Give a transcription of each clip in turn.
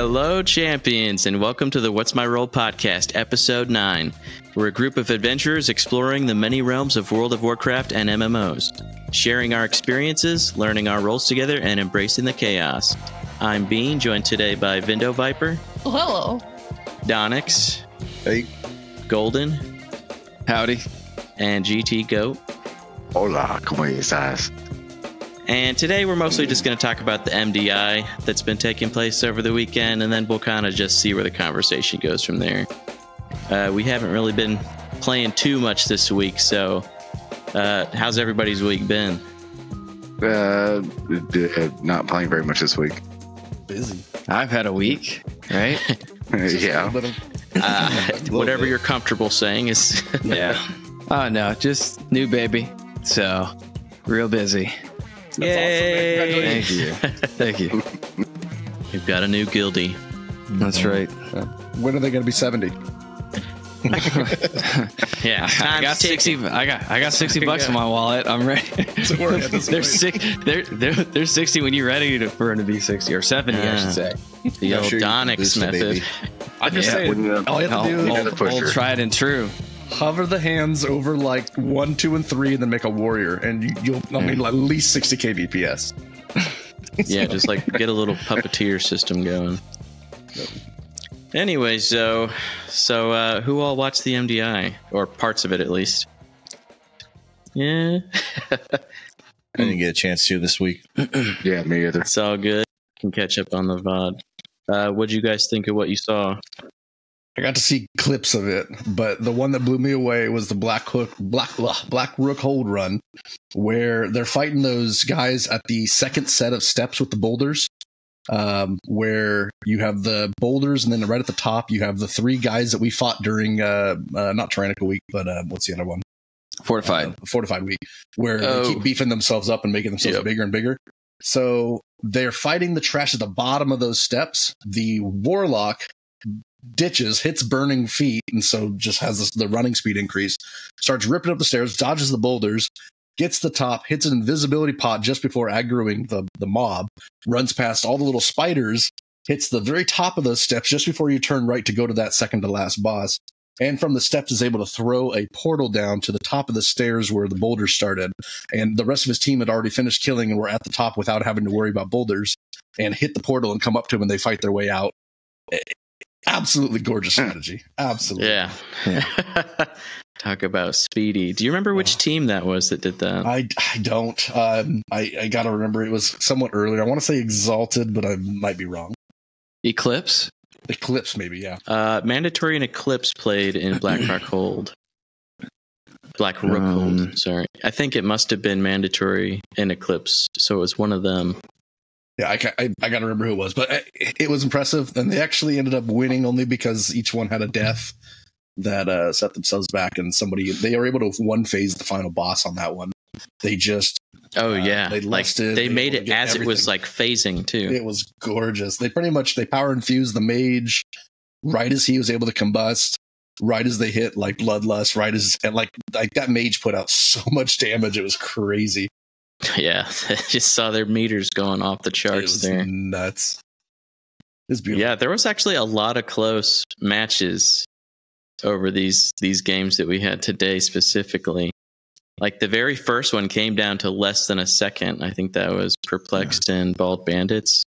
Hello, champions, and welcome to the What's My Role podcast, episode 9. We're a group of adventurers exploring the many realms of World of Warcraft and MMOs, sharing our experiences, learning our roles together, and embracing the chaos. I'm Bean, joined today by Vindo Viper. Hello. Donix. Hey. Golden. Howdy. And GT Goat. Hola, ¿cómo estás? And today we're mostly just going to talk about the MDI that's been taking place over the weekend, and then we'll kind of just see where the conversation goes from there. We haven't really been playing too much this week, so how's everybody's week been? Not playing very much this week. Busy. I've had a week, right? Yeah. Whatever you're comfortable saying is... Yeah. Oh, no, just new baby, so real busy. That's Yay! Awesome, Thank you. We've got a new guildie. That's right. When are they going to be 70? Yeah, I got 60. I got $60 in my wallet. I'm ready. They're 60 when you're ready for them to be 60 or 70, I should say. The old Donix method. I'm just saying, all you have to do is old tried and true. Hover the hands over like 1, 2, and 3, and then make a warrior, and you'll at least 60k DPS. Yeah, just like get a little puppeteer system going. Anyway, so who all watched the MDI, or parts of it at least? Yeah, I didn't get a chance to this week. Yeah, me either. It's all good. Can catch up on the VOD. What'd you guys think of what you saw? I got to see clips of it, but the one that blew me away was the Black Rook Hold run, where they're fighting those guys at the second set of steps with the boulders, where you have the boulders, and then right at the top you have the 3 guys that we fought during not Tyrannical Week, but what's the other one? Fortified Week, where they keep beefing themselves up and making themselves bigger and bigger. So they're fighting the trash at the bottom of those steps. The Warlock ditches, hits burning feet, and so just has the running speed increase, starts ripping up the stairs, dodges the boulders, gets the top, hits an invisibility pot just before aggroing the mob, runs past all the little spiders, hits the very top of those steps just before you turn right to go to that second to last boss, and from the steps is able to throw a portal down to the top of the stairs where the boulders started, and the rest of his team had already finished killing and were at the top without having to worry about boulders, and hit the portal and come up to him, and they fight their way out. Absolutely gorgeous strategy. Absolutely. Yeah. Talk about speedy. Do you remember which team that was that did that? I don't. I got to remember it was somewhat earlier. I want to say Exalted, but I might be wrong. Eclipse, maybe, yeah. Mandatory and Eclipse played in Black Rock Hold. Black Rook Hold, sorry. I think it must have been Mandatory and Eclipse, so it was one of them. Yeah, I got to remember who it was, but it was impressive, and they actually ended up winning only because each one had a death that set themselves back, and they were able to one phase the final boss on that one. They just they made it as everything. It was like phasing too. It was gorgeous. They power infused the mage right as he was able to combust, right as they hit like Bloodlust, right as and like that mage put out so much damage, it was crazy. Yeah, I just saw their meters going off the charts there. Nuts. It's beautiful. Yeah, there was actually a lot of close matches over these games that we had today specifically. Like the very first one came down to less than a second. I think that was Perplexed and Bald Bandits.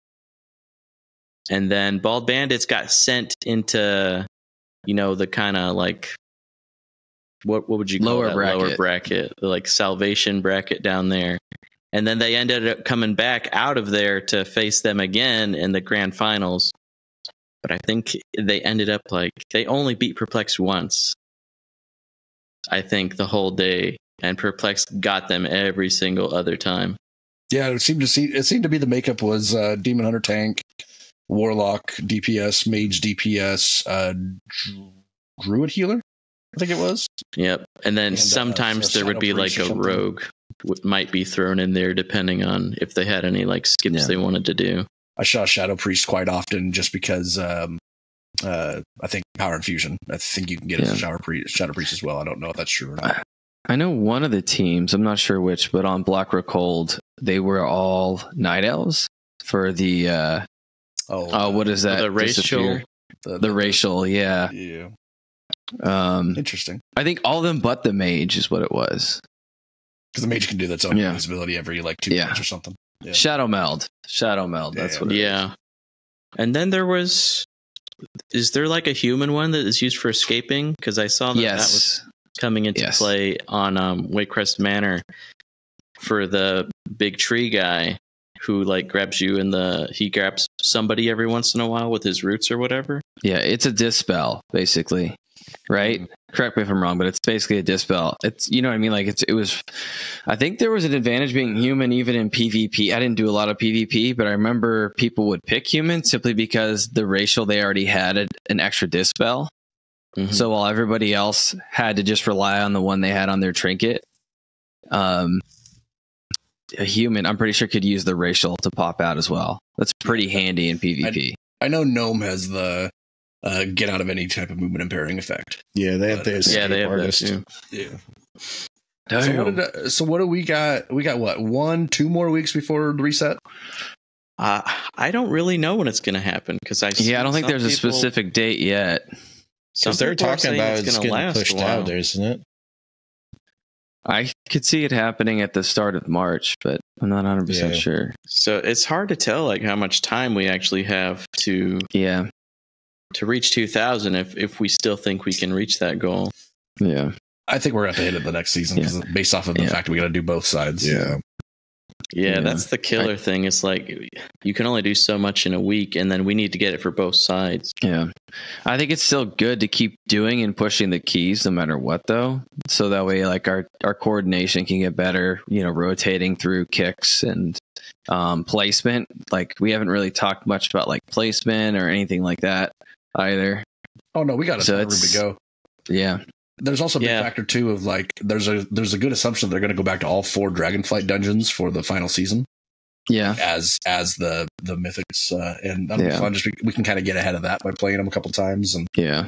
And then Bald Bandits got sent into, the kind of like, what would you call that? Lower bracket, like salvation bracket down there. And then they ended up coming back out of there to face them again in the grand finals. But I think they ended up they only beat Perplexed once, I think, the whole day. And Perplexed got them every single other time. Yeah, it seemed to be the makeup was Demon Hunter tank, Warlock DPS, Mage DPS, Druid healer, I think it was. Yep. And then sometimes there would be like a rogue might be thrown in there depending on if they had any like skips they wanted to do. I saw Shadow Priest quite often just because I think Power Infusion. I think you can get it as Shadow Priest as well. I don't know if that's true or not. I know one of the teams, I'm not sure which, but on Black Rook Hold, they were all Night Elves for the what is that? The racial. Disappear? The racial, yeah. Yeah. Um, Interesting. I think all of them but the mage is what it was. Because the mage can do that own Yeah. invisibility every like 2 Yeah. minutes or something. Yeah. Shadow meld. That's what it is. Yeah. And then there was. Is there like a human one that is used for escaping? Because I saw that that was Yes. coming into Yes. play on Waycrest Manor for the big tree guy who like grabs you he grabs somebody every once in a while with his roots or whatever. Yeah, it's a dispel, basically. Right? Correct me if I'm wrong, but it's basically a dispel. It's, you know what I mean? Like it was, I think there was an advantage being human even in PvP. I didn't do a lot of PvP, but I remember people would pick human simply because the racial they already had an extra dispel. Mhm. So while everybody else had to just rely on the one they had on their trinket, a human, I'm pretty sure, could use the racial to pop out as well. That's pretty handy in PvP. I know Gnome has the get out of any type of movement impairing effect. Yeah, they have this. Yeah, they have artist. that too. Yeah. Damn. So what do we got? We got what? 1-2 more weeks before the reset? I don't really know when it's going to happen because I don't think there's a specific date yet. Because they're talking about it's getting pushed out there, isn't it? I could see it happening at the start of March, but I'm not 100% sure. So it's hard to tell like how much time we actually have to reach 2,000 if we still think we can reach that goal. Yeah. I think we're going to have to hit it the next season based off of the fact that we got to do both sides. Yeah, that's the killer thing. It's like you can only do so much in a week, and then we need to get it for both sides. Yeah. I think it's still good to keep doing and pushing the keys no matter what, though. So that way, like, our coordination can get better, rotating through kicks and placement. Like, we haven't really talked much about, like, placement or anything like that either. Oh, no, we got a room to go. Yeah. There's also a big factor too of like there's a good assumption they're going to go back to all 4 Dragonflight dungeons for the final season. Yeah, as the mythics and that'll be fun. Just we can kind of get ahead of that by playing them a couple times and yeah.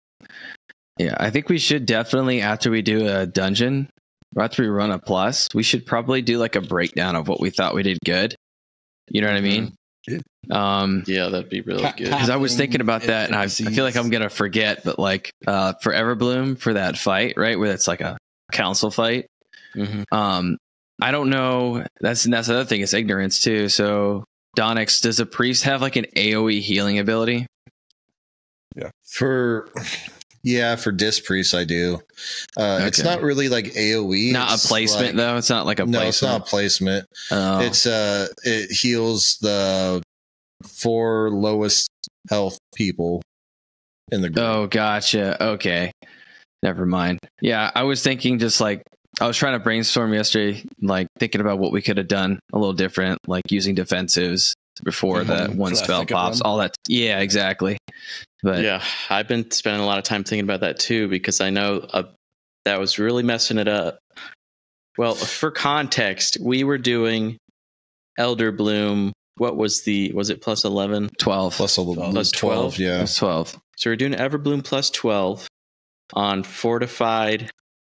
I think we should definitely after we do a dungeon, or after we run a plus, we should probably do like a breakdown of what we thought we did good. You know what I mean? Yeah, that'd be really good. Because I was thinking about that, and I feel like I'm gonna forget. But like for Everbloom for that fight, right, where it's like a council fight. Mm-hmm. I don't know. That's the other thing. It's ignorance too. So Donix, does a priest have like an AOE healing ability? Yeah. For Disc Priest, I do. It's not really like AOE. Not a placement, though. It's not like a placement. No, it's not a placement. It's it heals the 4 lowest health people in the group. Oh, gotcha. Okay. Never mind. Yeah, I was thinking just like I was trying to brainstorm yesterday, like thinking about what we could have done a little different, like using defensives before that one spell pops. All that. Yeah, exactly. But yeah, I've been spending a lot of time thinking about that too because I know that was really messing it up. Well, for context, we were doing Elder Bloom. What was it plus 11? 12. Plus 12, yeah. Plus 12. So we're doing Everbloom plus 12 on Fortified.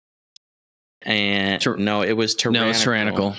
And no, it was Tyrannical. No, it's Tyrannical.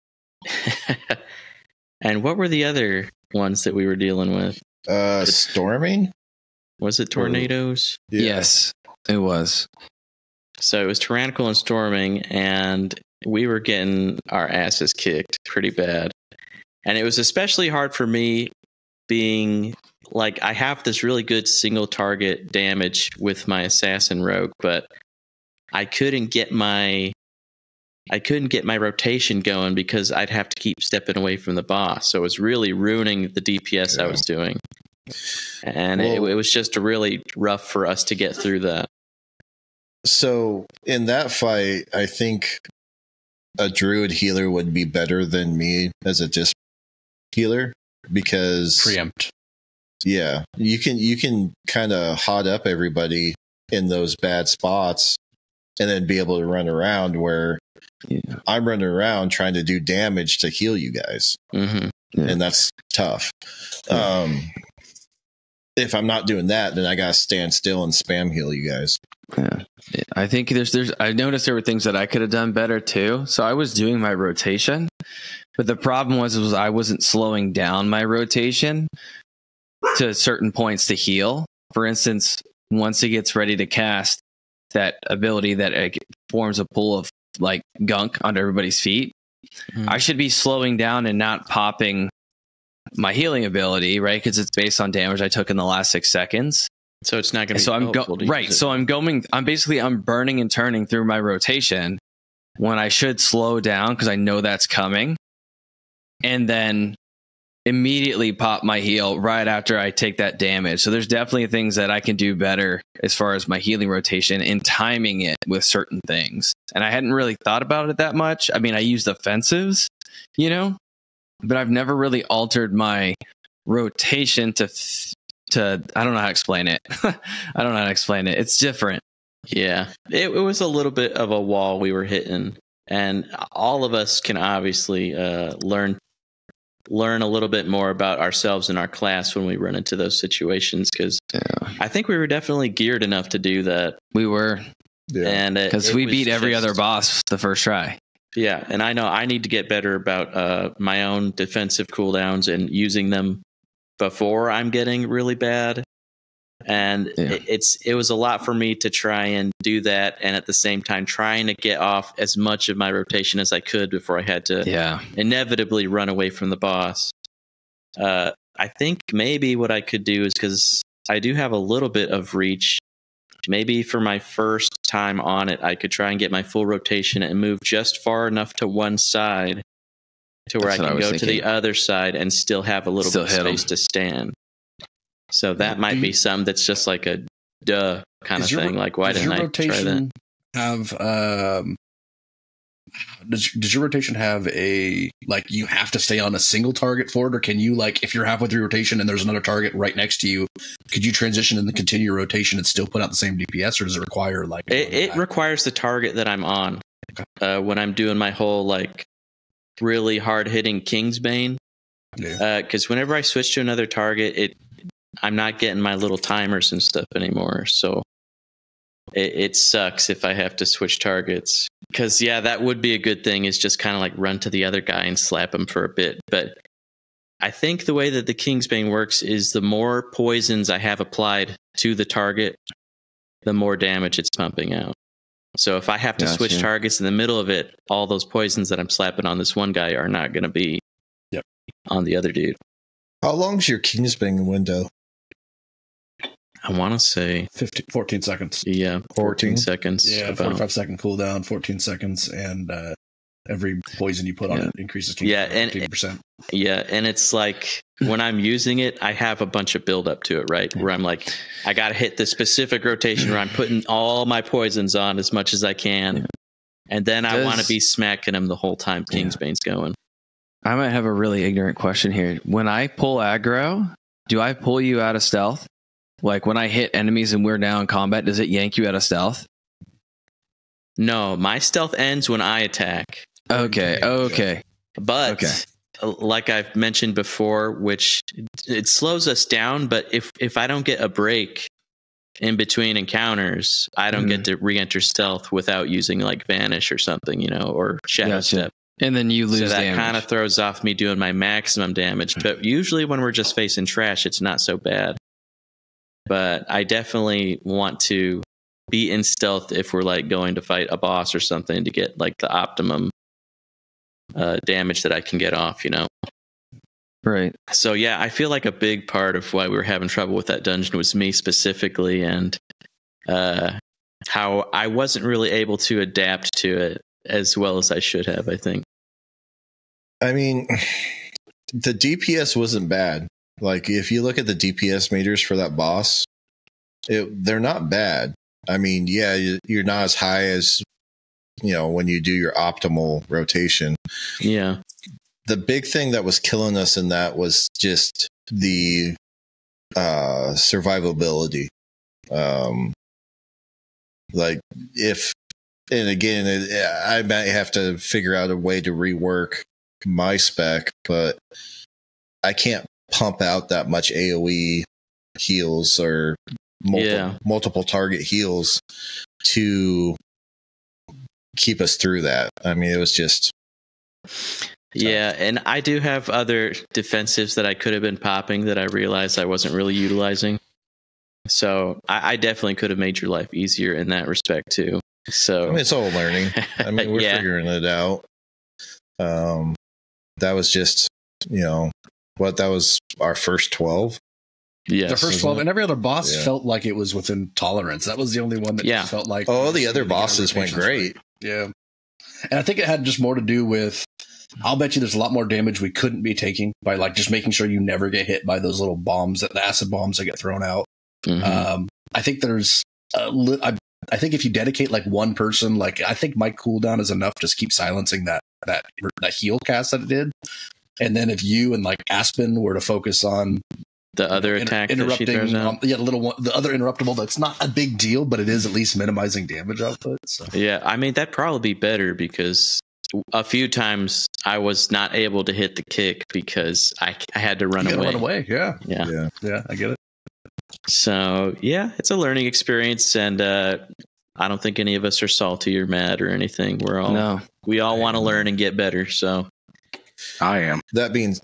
And what were the other ones that we were dealing with? Storming? Was it Tornadoes? Yeah. Yes, it was. So it was Tyrannical and Storming, and we were getting our asses kicked pretty bad. And it was especially hard for me being like, I have this really good single target damage with my Assassin Rogue, but I couldn't get my rotation going because I'd have to keep stepping away from the boss. So it was really ruining the DPS I was doing. And it was just really rough for us to get through that. So in that fight, I think a druid healer would be better than me as a disc healer because preempt. Yeah, you can kind of hot up everybody in those bad spots and then be able to run around where I'm running around trying to do damage to heal you guys. Mm-hmm. And that's tough. If I'm not doing that, then I gotta stand still and spam heal you guys. Yeah, I think I noticed there were things that I could have done better too. So I was doing my rotation, but the problem was I wasn't slowing down my rotation. to certain points to heal. For instance, once he gets ready to cast that ability that forms a pool of like gunk under everybody's feet, I should be slowing down and not popping my healing ability, right? Because it's based on damage I took in the last 6 seconds. So it's not going to be so I'm right. So I'm burning and turning through my rotation when I should slow down because I know that's coming, and then immediately pop my heal right after I take that damage. So there's definitely things that I can do better as far as my healing rotation and timing it with certain things. And I hadn't really thought about it that much. I mean, I used offensives, but I've never really altered my rotation to I don't know how to explain it. It's different. Yeah, it was a little bit of a wall we were hitting, and all of us can obviously learn a little bit more about ourselves and our class when we run into those situations, because I think we were definitely geared enough to do that. We were, and because we beat every other boss the first try. Yeah, and I know I need to get better about my own defensive cooldowns and using them before I'm getting really bad. And it was a lot for me to try and do that, and at the same time trying to get off as much of my rotation as I could before I had to inevitably run away from the boss. I think maybe what I could do is, because I do have a little bit of reach, maybe for my first time on it, I could try and get my full rotation and move just far enough to one side to where I can go to the other side and still have a little bit of space to stand. So that might be some that's just like a duh kind of thing. Like, why didn't I try that? Does your rotation have a, like, you have to stay on a single target for it? Or can you, like, if you're halfway through rotation and there's another target right next to you, could you transition and then continue your rotation and still put out the same DPS? Or does it require, like... It requires the target that I'm on. Okay. When I'm doing my whole, like, really hard-hitting Kingsbane. Because whenever I switch to another target, I'm not getting my little timers and stuff anymore. So it sucks if I have to switch targets. Because, that would be a good thing, is just kind of like run to the other guy and slap him for a bit. But I think the way that the Kingsbane works is the more poisons I have applied to the target, the more damage it's pumping out. So if I have to switch targets in the middle of it, all those poisons that I'm slapping on this one guy are not going to be on the other dude. How long's your Kingsbane window? I want to say 14 seconds. Yeah, 14 seconds. Yeah, 45-second cooldown, 14 seconds, and every poison you put on it increases 15%. Yeah, and it's like when I'm using it, I have a bunch of build up to it, right? Where I'm like, I got to hit the specific rotation where I'm putting all my poisons on as much as I can, and then I want to be smacking them the whole time Kingsbane's going. I might have a really ignorant question here. When I pull aggro, do I pull you out of stealth? Like when I hit enemies and we're now in combat, does it yank you out of stealth? No, my stealth ends when I attack. Okay. But like I've mentioned before, which it slows us down, but if I don't get a break in between encounters, I don't get to re-enter stealth without using like Vanish or something, or Shadow Step. And then you lose damage. So that kind of throws off me doing my maximum damage. But usually when we're just facing trash, it's not so bad. But I definitely want to be in stealth if we're like going to fight a boss or something to get like the optimum damage that I can get off, Right. So I feel like a big part of why we were having trouble with that dungeon was me specifically, and how I wasn't really able to adapt to it as well as I should have, I think. I mean, the DPS wasn't bad. Like, if you look at the DPS meters for that boss, they're not bad. I mean, you're not as high as, when you do your optimal rotation. Yeah. The big thing that was killing us in that was just the survivability. And again, I might have to figure out a way to rework my spec, but I can't pump out that much AoE heals or multiple target heals to keep us through that. I mean, it was just Yeah, and I do have other defensives that I could have been popping that I realized I wasn't really utilizing. So I definitely could have made your life easier in that respect too. So I mean, it's all learning. I mean, we're figuring it out. That was just, that was our first 12. Yeah, the first 12, and every other boss felt like it was within tolerance. That was the only one that just felt like. Oh, the other bosses went great. Yeah, and I think it had just more to do with. I'll bet you there's a lot more damage we couldn't be taking by like just making sure you never get hit by those little bombs, the acid bombs that get thrown out. Mm-hmm. I think there's I think if you dedicate like one person, like I think my cooldown is enough to just keep silencing that heal cast that it did. And then if you and like Aspen were to focus on the other attack interrupting, that she throws out. the little one, the other interruptible, that's not a big deal, but it is at least minimizing damage output. So. Yeah, I mean that'd probably be better because a few times I was not able to hit the kick because I had to run away. Run away, yeah, I get it. So yeah, it's a learning experience, and I don't think any of us are salty or mad or anything. We all want to learn and get better. So I am. That means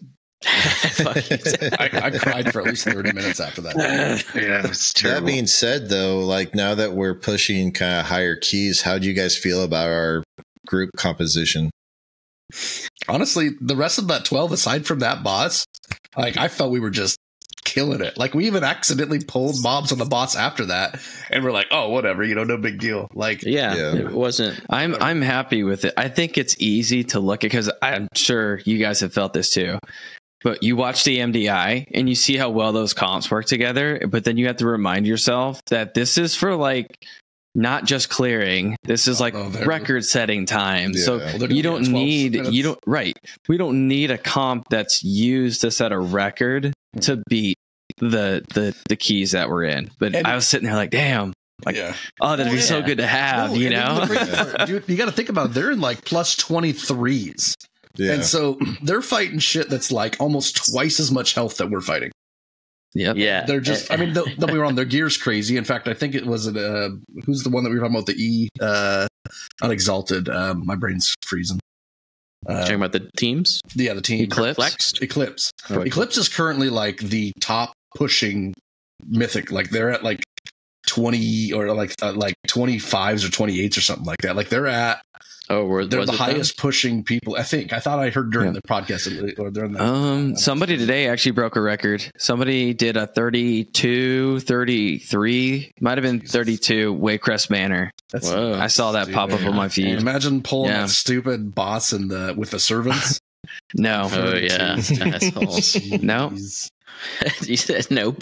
I cried for at least 30 minutes after that. Yeah, it's terrible. That being said, though, like now that we're pushing kind of higher keys, how do you guys feel about our group composition? Honestly, the rest of that 12, aside from that boss, like I felt we were just killing it. Like we even accidentally pulled mobs on the boss after that, and we're like, oh, whatever, no big deal. Like, it wasn't. I'm happy with it. I think it's easy to look at because I'm sure you guys have felt this too. But you watch the MDI and you see how well those comps work together. But then you have to remind yourself that this is for like not just clearing. This is like record-setting time. Yeah. So we don't need a comp that's used to set a record to beat the keys that we're in. But I was sitting there like, damn. Like, that'd be so good to have, Dude, you got to think about it. They're in like plus 23s. Yeah. And so they're fighting shit that's like almost twice as much health that we're fighting. Yep. Yeah. They're just, I mean, don't be wrong, their gear's crazy. In fact, I think it was, who's the one that we were talking about? The Unexalted. My brain's freezing. Talking about the teams? Yeah, the team. Eclipse. Eclipse is currently like the top pushing mythic. Like they're at like 20 or like 25s or 28s or something like that. Like they're at. They're the highest pushing people. I thought I heard during the podcast or during the. Somebody today actually broke a record. Somebody did a 32, 33, might have been 32 Waycrest Manor. I saw that pop up on my feed. Imagine pulling that stupid boss with the servants. No. Oh yeah, assholes. No. You said nope.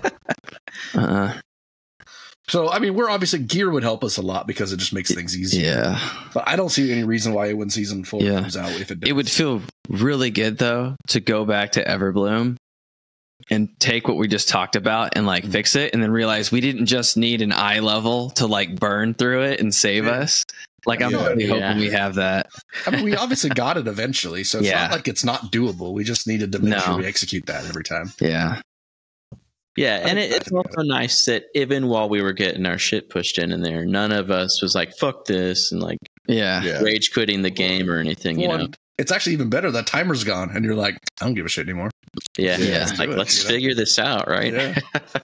So, I mean, gear would help us a lot because it just makes things easier. Yeah. But I don't see any reason why when season 4 comes out, if it does. It would feel really good, though, to go back to Everbloom and take what we just talked about and like fix it and then realize we didn't just need an eye level to like burn through it and save us. Like, I'm really hoping we have that. I mean, we obviously got it eventually, so it's not like it's not doable. We just needed to make sure we execute that every time. Yeah. Yeah, and it's also nice that even while we were getting our shit pushed in there, none of us was like, fuck this, and like rage quitting the game or anything, It's actually even better. That timer's gone, and you're like, I don't give a shit anymore. Yeah. Like, let's figure this out, right? Yeah.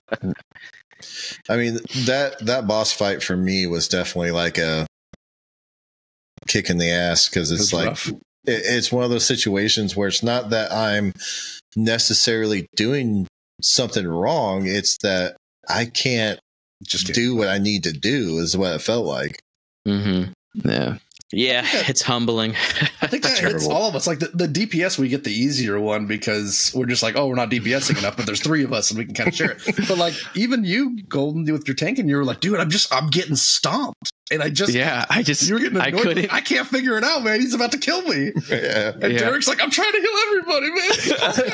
I mean, that boss fight for me was definitely like a kick in the ass because it's like it's one of those situations where it's not that I'm necessarily doing something wrong, it's that I can't just do what I need to do is what it felt like. Yeah, it's humbling. I think that hits all of us. Like the DPS, we get the easier one because we're just like, we're not DPSing enough, but there's 3 of us and we can kind of share it. But like even you, Golden, with your tank, and you were like, dude, I'm getting stomped. And you were getting annoyed. I can't figure it out, man. He's about to kill me. Yeah. And Derek's like, I'm trying to heal everybody, man.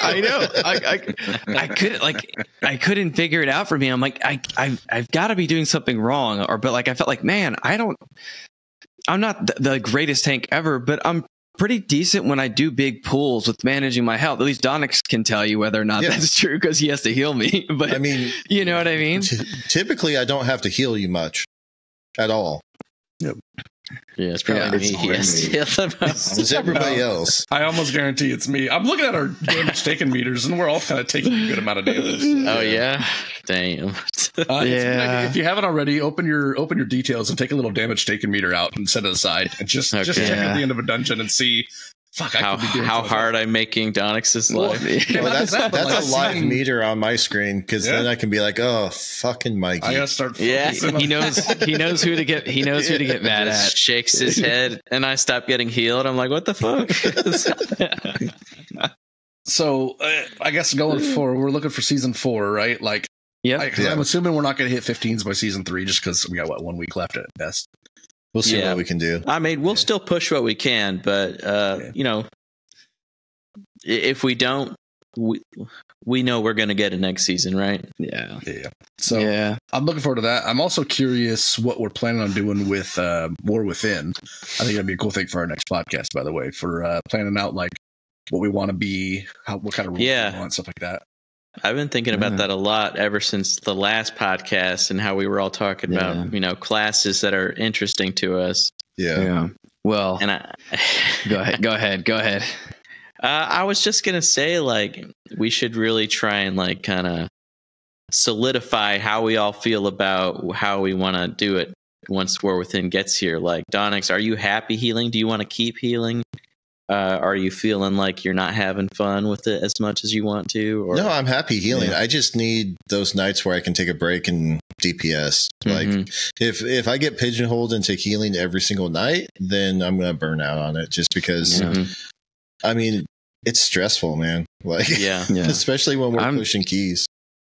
I know. I couldn't figure it out for me. I'm like, I've got to be doing something wrong. But I felt like, man, I'm not the greatest tank ever, but I'm pretty decent when I do big pulls with managing my health. At least Donix can tell you whether or not that's true because he has to heal me. But I mean, you know what I mean? Typically, I don't have to heal you much at all. Yep. Yeah, it's probably me. He has to heal the most. It's everybody else. I almost guarantee it's me. I'm looking at our damage taken meters, and we're all kind of taking a good amount of damage. Oh yeah, damn. If you haven't already, open your details and take a little damage taken meter out and set it aside, and just check at the end of a dungeon and see. Fuck, how hard I'm making Donix's life. That's a live meter on my screen because then I can be like, oh, fucking Mikey. I gotta start. He knows who to get mad at. Shakes his head, and I stop getting healed. I'm like, what the fuck? So I guess going forward, we're looking for season 4, right? Like, I'm assuming we're not going to hit 15s by season 3 just because we got 1 week left at best. We'll see what we can do. I mean, we'll still push what we can, but if we don't, we know we're going to get it next season, right? Yeah. So I'm looking forward to that. I'm also curious what we're planning on doing with War Within. I think that'd be a cool thing for our next podcast, by the way, for planning out like what we want to be, what kind of rules we want, stuff like that. I've been thinking about that a lot ever since the last podcast and how we were all talking about, classes that are interesting to us. Yeah. Well, and go ahead. I was just going to say, like, we should really try and, like, kind of solidify how we all feel about how we want to do it once War Within gets here. Like, Donix, are you happy healing? Do you want to keep healing? Are you feeling like you're not having fun with it as much as you want to? Or? No, I'm happy healing. I just need those nights where I can take a break and DPS. Like if I get pigeonholed into healing every single night, then I'm going to burn out on it just because, I mean, it's stressful, man. Like, especially when we're pushing keys.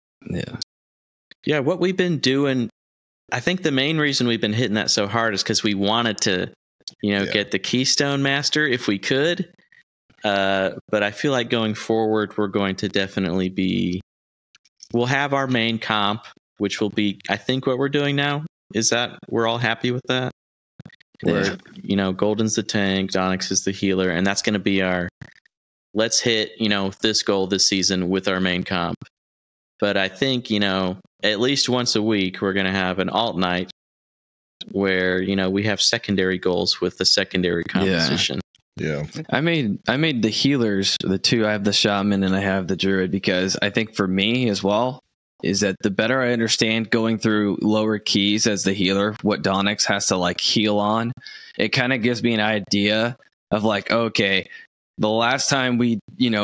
Yeah. What we've been doing, I think the main reason we've been hitting that so hard is because we wanted to, get the Keystone Master if we could. But I feel like going forward, we're going to definitely we'll have our main comp, which will be, I think, what we're doing now. Is that we're all happy with that? Where, Golden's the tank, Donix is the healer, and that's going to be our, let's hit, this goal this season with our main comp. But I think, at least once a week, we're going to have an alt night where we have secondary goals with the secondary composition. I made the healers the two. I have the shaman and I have the druid because I think for me as well is that the better I understand going through lower keys as the healer, what Donix has to like heal on, it kind of gives me an idea of like, okay, the last time we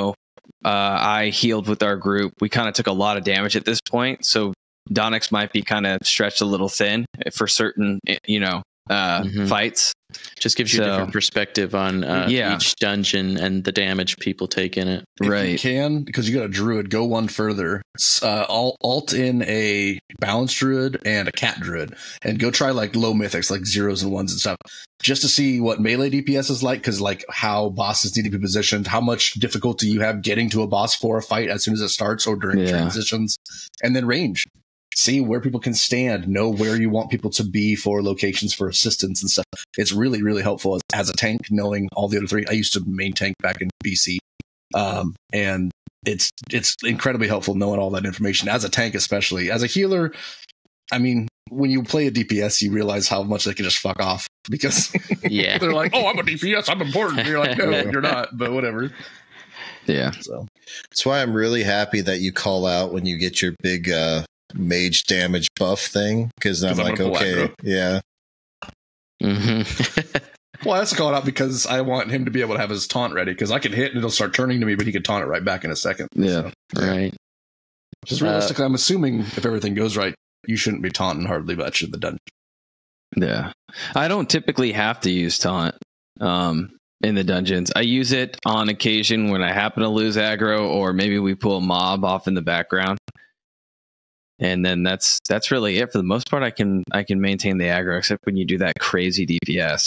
I healed with our group, we kind of took a lot of damage at this point, so Donix might be kind of stretched a little thin for certain, fights. Just gives you a different perspective on each dungeon and the damage people take in it. If you can, because you got a druid, go one further. Alt in a balanced druid and a cat druid, and go try like low mythics, like 0s and 1s and stuff, just to see what melee DPS is like, because like how bosses need to be positioned, how much difficulty you have getting to a boss for a fight as soon as it starts or during transitions, and then range. See where people can stand, know where you want people to be for locations for assistance and stuff. It's really, really helpful as a tank, knowing all the other three. I used to main tank back in BC. And it's incredibly helpful knowing all that information as a tank, especially as a healer. I mean, when you play a DPS, you realize how much they can just fuck off because they're like, oh, I'm a DPS, I'm important. And you're like, no, you're not, but whatever. Yeah. So that's why I'm really happy that you call out when you get your big, mage damage buff thing, because I'm like, okay, yeah. Well, I also call it out because I want him to be able to have his taunt ready, because I can hit and it'll start turning to me, but he can taunt it right back in a second. Right. Just realistically, I'm assuming if everything goes right, you shouldn't be taunting hardly much in the dungeon. Yeah, I don't typically have to use taunt in the dungeons. I use it on occasion when I happen to lose aggro, or maybe we pull a mob off in the background. And then that's really it. For the most part, I can maintain the aggro, except when you do that crazy DPS.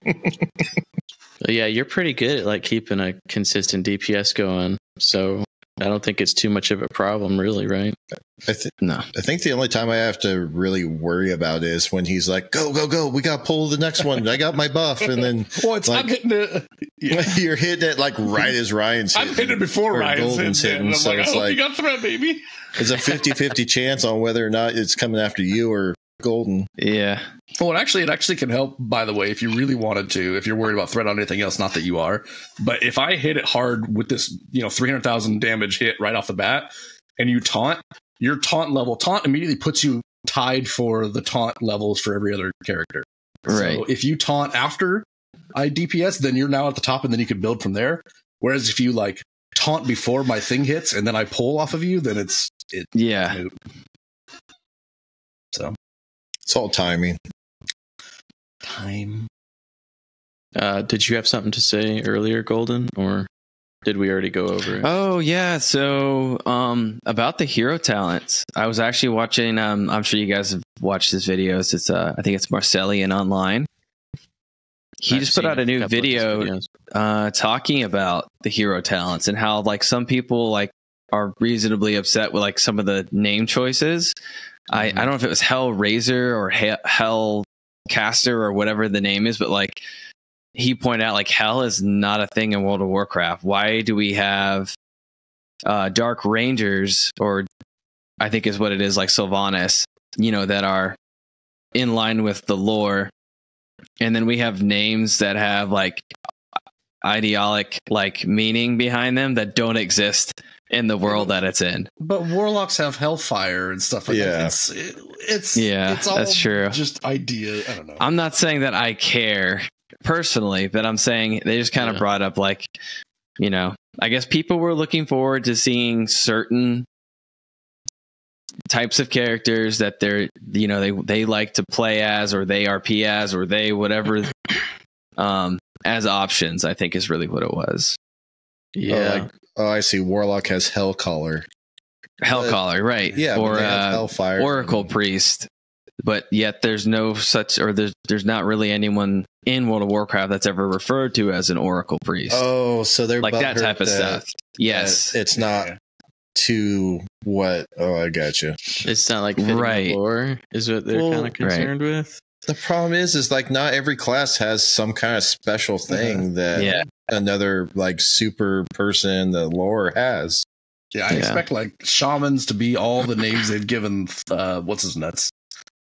Yeah, you're pretty good at like keeping a consistent DPS going. So I don't think it's too much of a problem, really, right? No. I think the only time I have to really worry about it is when he's like, go, go, go. We got to pull the next one. I got my buff. And then I'm hitting it. You're hitting it like right as Ryan's hitting. I'm hitting it before Ryan's hitting. So like, it's I hope you got threat, baby. It's a 50-50 chance on whether or not it's coming after you or golden. Yeah. Well, it actually can help, by the way, if you really wanted to, if you're worried about threat on anything else, not that you are. But if I hit it hard with this, 300,000 damage hit right off the bat, and you taunt, your taunt immediately puts you tied for the taunt levels for every other character. Right. So if you taunt after I DPS, then you're now at the top, and then you can build from there. Whereas if you like taunt before my thing hits and then I pull off of you, then it's moot. So it's all timing. Time. Did you have something to say earlier, Golden, or did we already go over it? Oh yeah. So about the hero talents, I was actually watching. I'm sure you guys have watched his videos. It's I think it's Marcellian Online. He just put out a new video talking about the hero talents and how like some people like are reasonably upset with like some of the name choices. I don't know if it was Hellraiser or Hellcaster or whatever the name is, but like he pointed out like hell is not a thing in World of Warcraft. Why do we have Dark Rangers, or I think is what it is, like Sylvanas, that are in line with the lore? And then we have names that have like ideologic like meaning behind them that don't exist in the world that it's in. But warlocks have hellfire and stuff like that. It's all that's true. Just idea. I don't know. I'm not saying that I care personally, but I'm saying they just kind of brought up like, I guess people were looking forward to seeing certain types of characters that they like to play as, or they RP as, or they whatever as options. I think is really what it was. Yeah. I see. Warlock has Hellcaller. Hellcaller, right? Yeah, or Hellfire, Oracle Priest. But yet there's no such, or there's not really anyone in World of Warcraft that's ever referred to as an Oracle Priest. Oh, so they're like that type of stuff. Yes, it's not to what? Oh, I got you. It's not like fitting the lore is what they're kind of concerned with. The problem is like not every class has some kind of special thing that another like super person in the lore has. Yeah, I expect like shamans to be all the names they've given. What's his nuts?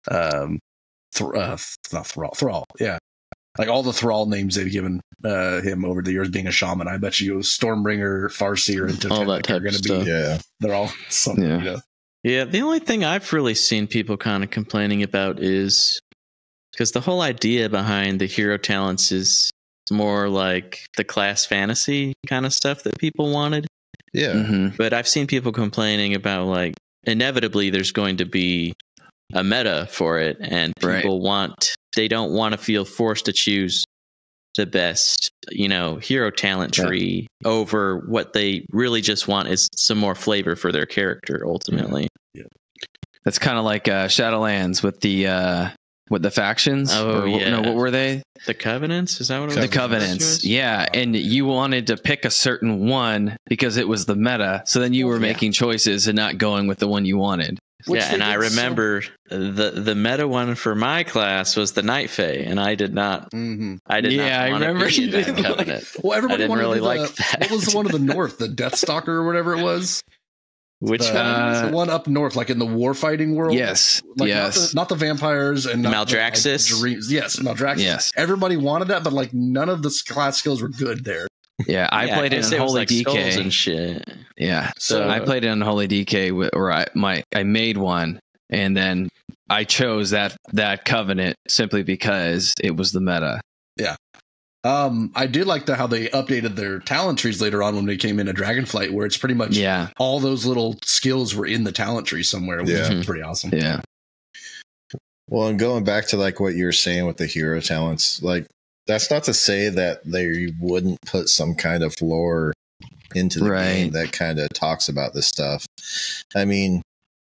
Not Thrall. Yeah, like all the Thrall names they've given him over the years being a shaman. I bet you Stormbringer, Farseer, and all that type of stuff. They're all something. Yeah, the only thing I've really seen people kind of complaining about is because the whole idea behind the hero talents is more like the class fantasy kind of stuff that people wanted. Yeah. Mm-hmm. But I've seen people complaining about like inevitably there's going to be a meta for it, and people they don't want to feel forced to choose the best, hero talent tree over what they really just want is some more flavor for their character ultimately. Yeah. That's kind of like Shadowlands with the factions. What were they? The Covenants? Is that what it was? The Covenants. Yeah. And you wanted to pick a certain one because it was the meta. So then you were making choices and not going with the one you wanted. And I remember the meta one for my class was the Night Fae, and I did not. Mm-hmm. I remember you that Covenant. Well, everybody didn't really like that. What was the one of the north? The Deathstalker or whatever it was. Which the one up north, like in the warfighting world? Yes. Like not the vampires and not Maldraxxus. Maldraxxus. Yes. Everybody wanted that, but like none of the class skills were good there. Yeah, I played it in Holy DK and shit. Yeah, so I played it in Holy DK where I made one, and then I chose that Covenant simply because it was the meta. Yeah. I did like how they updated their talent trees later on when they came into Dragonflight, where it's pretty much all those little skills were in the talent tree somewhere, which is pretty awesome. Yeah. Well, and going back to like what you were saying with the hero talents, like that's not to say that they wouldn't put some kind of lore into the game that kind of talks about this stuff. I mean,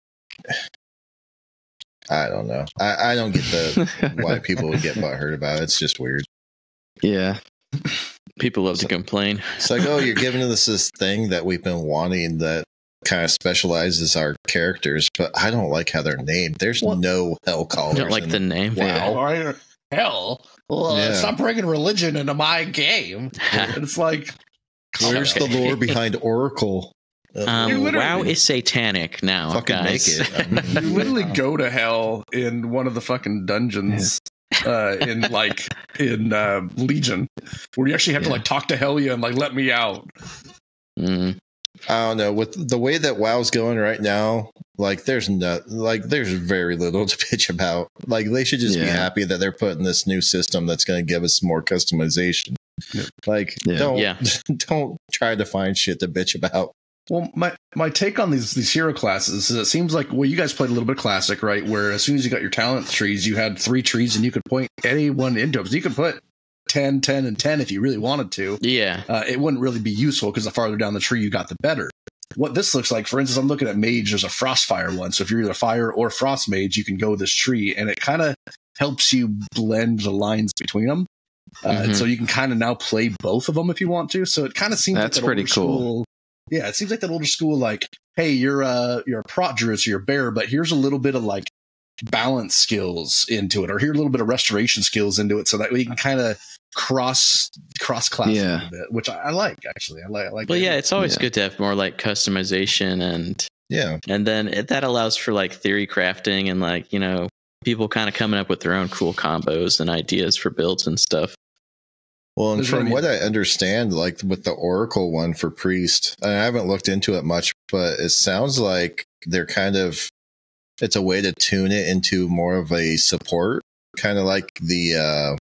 I don't know. I don't get why people would get butthurt about it. It's just weird. Yeah. People love to complain. It's like, oh, you're giving us this thing that we've been wanting that kind of specializes our characters, but I don't like how they're named. There's no Hellcallers. You don't like the name? Wow. Hell. Well, stop bringing religion into my game. And it's like, where's the lore behind Oracle? WoW is satanic now, fucking guys. make it. I mean, You literally go to hell in one of the fucking dungeons in Legion, where you actually have to like talk to Hellia and like let me out. Mm. I don't know, with the way that WoW's going right now, like there's very little to bitch about. Like they should just be happy that they're putting this new system that's going to give us more customization. Yeah. Like don't try to find shit to bitch about. Well, my take on these hero classes is it seems like, well, you guys played a little bit of Classic, right? Where as soon as you got your talent trees, you had 3 trees and you could point anyone into them. So you could put 10, 10, and 10 if you really wanted to. Yeah. It wouldn't really be useful because the farther down the tree you got, the better. What this looks like, for instance, I'm looking at Mage, there's a Frostfire one. So if you're either Fire or Frost Mage, you can go this tree and it kind of helps you blend the lines between them. So you can kind of now play both of them if you want to. So it kind of seems that's like pretty cool. Yeah, it seems like that older school, like, hey, you're a prot druid, so you're a bear, but here's a little bit of like balance skills into it, or here's a little bit of restoration skills into it, so that we can kind of cross class a little bit, which I like actually. I like. Well, yeah, it's always good to have more like customization and then that allows for like theory crafting and like, you know, people kind of coming up with their own cool combos and ideas for builds and stuff. Well, and from what I understand, like with the Oracle one for Priest, I haven't looked into it much, but it sounds like they're it's a way to tune it into more of a support, kind of like the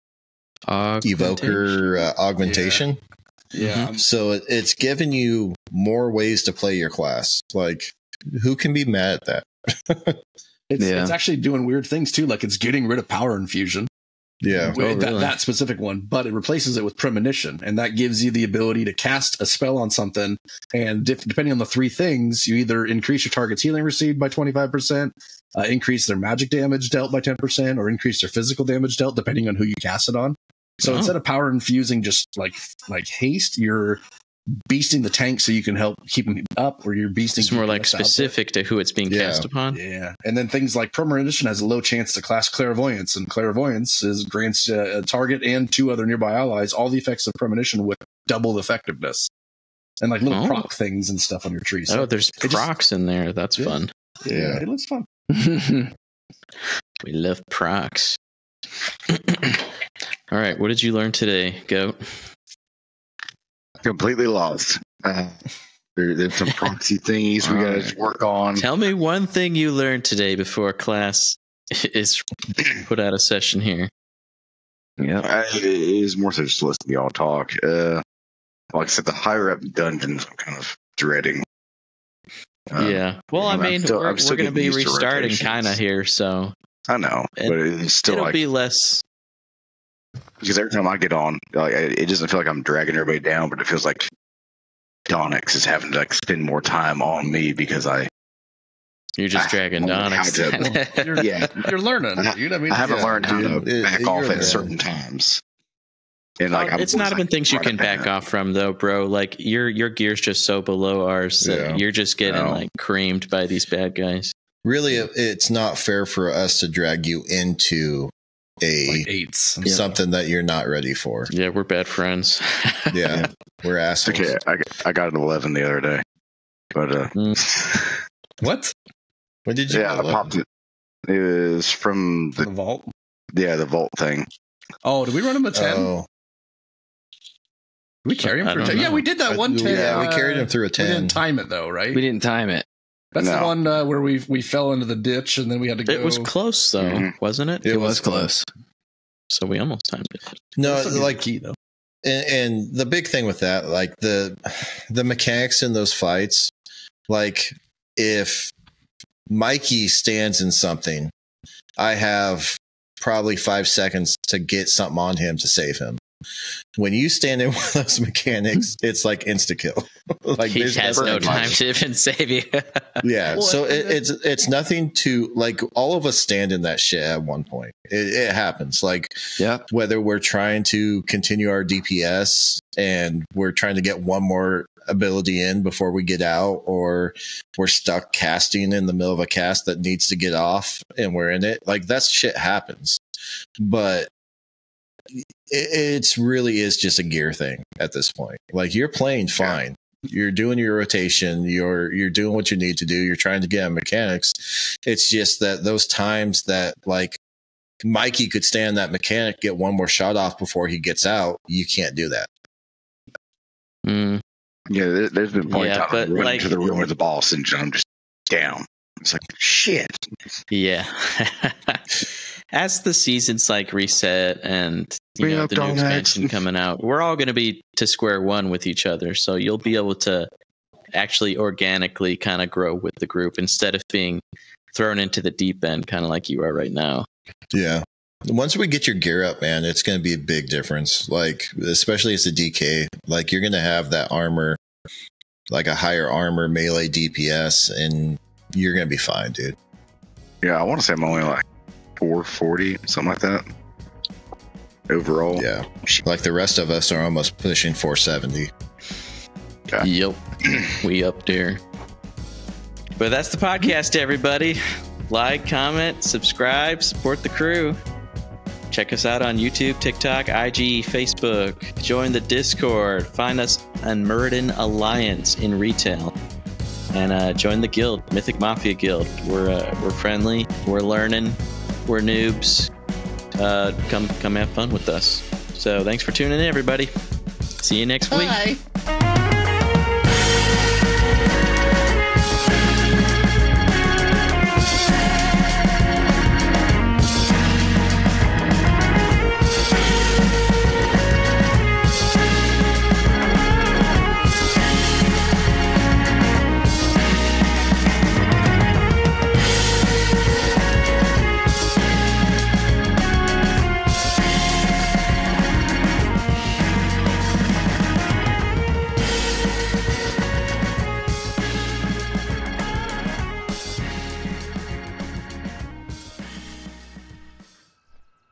Evoker augmentation. Yeah. So it's giving you more ways to play your class. Like, who can be mad at that? It's actually doing weird things too, like it's getting rid of power infusion. Yeah, that specific one, but it replaces it with premonition, and that gives you the ability to cast a spell on something. And depending on the 3 things, you either increase your target's healing received by 25%, increase their magic damage dealt by 10%, or increase their physical damage dealt, depending on who you cast it on. So instead of power infusing just like haste, you're beasting the tank so you can help keep them up, or you're beasting. It's more like specific to who it's being cast upon. Yeah, and then things like premonition has a low chance to class clairvoyance, and clairvoyance grants a target and 2 other nearby allies all the effects of premonition with double effectiveness, and like little proc things and stuff on your tree. So there's procs in there. That's fun. Yeah, it looks fun. We love procs. All right, what did you learn today, Goat? Completely lost. There's some proxy thingies we got to work on. Tell me one thing you learned today before class is put out a session here. Yeah, it is more so just listening to y'all talk. Like I said, the higher up dungeons I'm kind of dreading. Yeah. Well, I mean, we're going to be restarting kind of here, so. I know, but it's still it'll like, be less. Because every time I get on, like, it doesn't feel like I'm dragging everybody down, but it feels like Donix is having to like spend more time on me because you're just dragging Donix. You're learning. I haven't learned how to back off at certain times. And like, it's not even things you can back off from, though, bro. Like your gear's just so below ours that you're just getting like creamed by these bad guys. Really, it's not fair for us to drag you into something that you're not ready for. Yeah, we're bad friends. We're assholes. Okay, I got an 11 the other day, but what? When did you? I popped it. It was from the vault. Yeah, the vault thing. Oh, did we run him a 10? Oh. Did we carry him for a 10? Yeah, we did that one 10. Yeah, we carried him through a 10. We didn't time it though, right? We didn't time it. That's the one where we fell into the ditch and then we had to go. It was close though, wasn't it? It was close. So we almost timed it. No, like key though. And the big thing with that, like the mechanics in those fights, like if Mikey stands in something, I have probably 5 seconds to get something on him to save him. When you stand in one of those mechanics, it's like insta kill. Like he has no time to even save you. Yeah, well, so it's nothing to like. All of us stand in that shit at one point. It happens. Like whether we're trying to continue our DPS and we're trying to get one more ability in before we get out, or we're stuck casting in the middle of a cast that needs to get off and we're in it. Like that shit happens, but it's really is just a gear thing at this point. Like you're playing fine. You're doing your rotation. You're doing what you need to do. You're trying to get on mechanics. It's just that those times that like Mikey could stand that mechanic, get one more shot off before he gets out. You can't do that. Mm. Yeah, there's been points Yeah, out but, running like- to the room with the boss, and I'm just down. It's like shit. Yeah. As the seasons like reset and Bring up the new donuts. expansion coming out, we're all going to be to square one with each other. So you'll be able to actually organically kind of grow with the group instead of being thrown into the deep end, kind of like you are right now. Yeah. Once we get your gear up, man, it's going to be a big difference. Like, especially as a DK, like you're going to have that armor, like a higher armor melee DPS, and you're going to be fine, dude. Yeah, I want to say I'm only like 440, something like that. Overall. Yeah. Like the rest of us are almost pushing 470. Yeah. Yep. We up there. But that's the podcast, everybody. Like, comment, subscribe, support the crew. Check us out on YouTube, TikTok, IG, Facebook. Join the Discord. Find us on Muradin Alliance in retail. And join the guild, Mythic Mafia Guild. We're friendly. We're learning. We're noobs. Come have fun with us. So thanks for tuning in, everybody. See you next week. Bye.